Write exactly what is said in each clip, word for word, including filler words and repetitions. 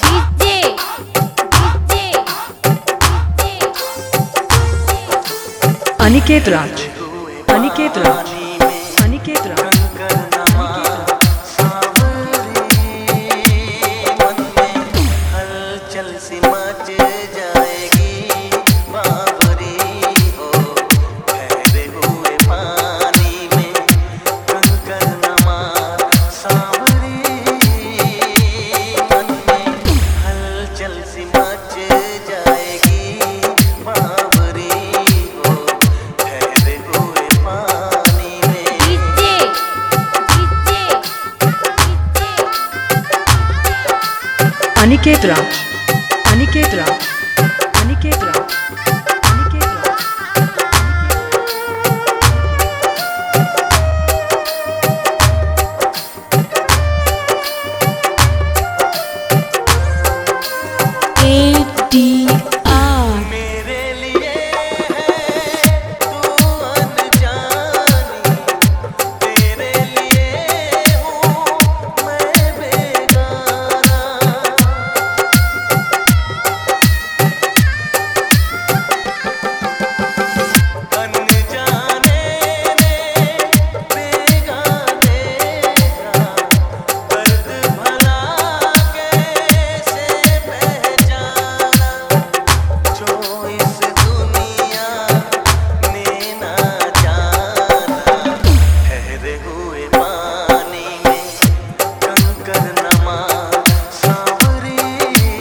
अनिकेत राज, अनिकेत राज, अनिकेत राज। हलचल see much जाएगी बावरी हो, ठहरे हुए पानी में कंकर न मार सांवरी। मन में हलचल सी मच जाएगी बावरी हो, ठहरे हुए पानी में। Aniket Raj, Aniket Raj, Aniket Raj, Aniket Raj. A D R मेरे लिए है तू अनजानी, तेरे लिए हूँ मैं बेगाना। अनजाने ने बेगाने का दर्द भला कैसे पहचाना, जो इस दुनिया ने ना जाना। ठहरे हुए पानी में कंकर न मार सांवरी।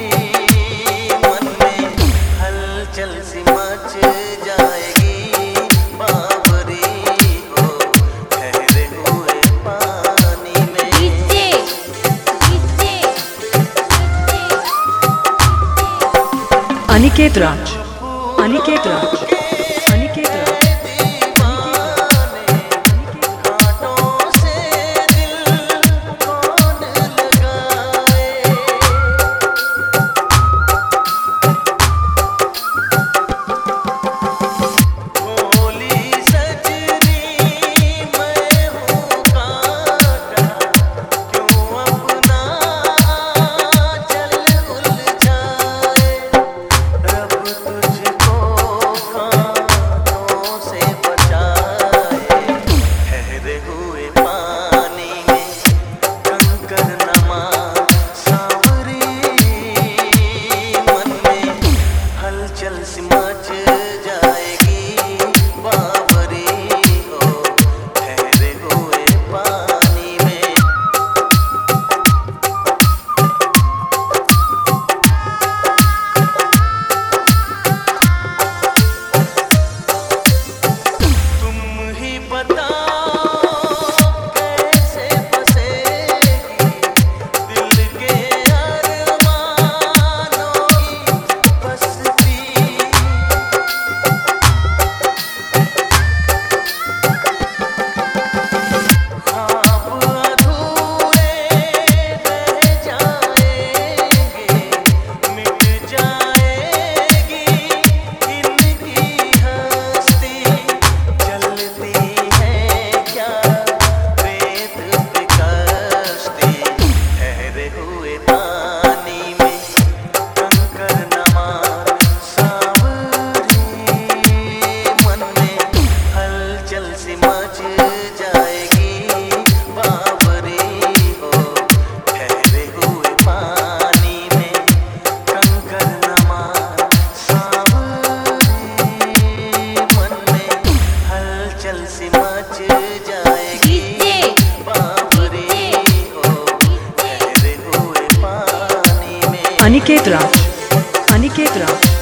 मन में हलचल सी मच जाएगी बावरी हो, ठहरे हुए पानी में। अनिकेत राज, अनिकेत राज, अनिकेत राज। कांटों से दिल कौन लगाए, भोली सजनी मैं हूँ कांटा, क्यों अपना चल उलझाए। रब तुझको कांटों से बचाए, ठहरे हुए पानी में कंकर न मार सांवरी। मन में हलचल सी मच जाएगी बावरी हो, ठहरे हुए पानी में। तुम ही बताओ कैसे बसेगी दिल के अरमानों की बस्ती। ख्वाब अधूरे रह जाएंगे, मिट जाएगी इनकी हस्ती। चलती है क्या रेत पे कश्ती, ठहरे हुए पानी में कंकर न मार सांवरी। मन में हलचल सी मच जाएगी बावरी हो, ठहरे हुए पानी में कंकर न मार सांवरी। मन में हलचल सी मच जाएगी बावरी हो, ठहरे हुए पानी में। अनिकेत राज, अनिकेत राज।